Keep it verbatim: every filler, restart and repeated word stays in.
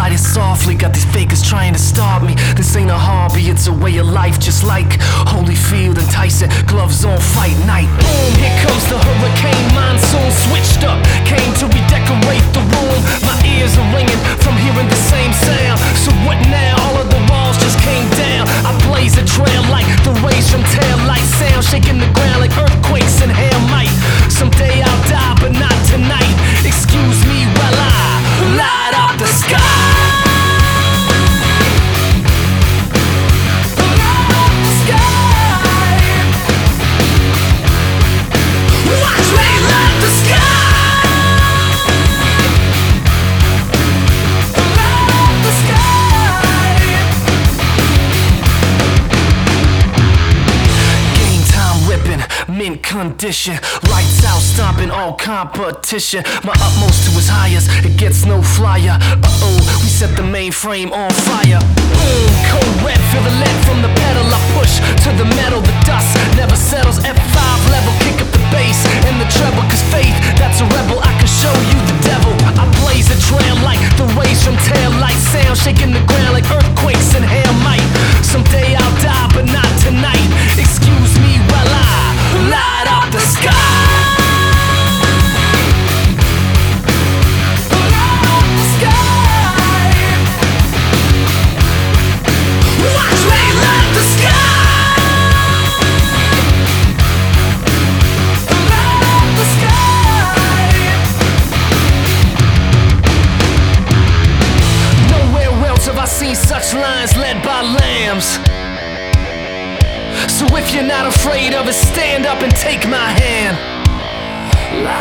ride it softly. Got these fakers trying to stop me. This ain't a hobby, it's a way of life. Just like Holyfield and Tyson, gloves on fight night. Boom, here comes the hurricane monsoon. Switched up, came to redecorate the room. My ears are ringing from hearing the same sound. So what now? All of the walls just came down. I blaze a trail like the rays from tail light sound, shaking the ground like earthquakes and hail might. Someday I'll die, but not tonight. Excuse me while I light up the sky. Mint condition, lights out, stomping all competition. My utmost to his highest, it gets no flyer. Uh-oh, we set the mainframe on fire. Boom, cold red, feel the lead from the pedal. I push to the metal, the dust never settles. F five level, kick up the bass and the treble. Cause faith, that's a rebel, I can show you the devil. I blaze a trail like the rays from tail light sound, shaking the ground like earthquakes and hail might. Someday I'll die, but not tonight. Excuse me while I light up the sky. Light up the sky. Watch me light the sky. Light up the sky. Nowhere else have I seen such lines led by lambs. So if you're not afraid of it, stand up and take my hand.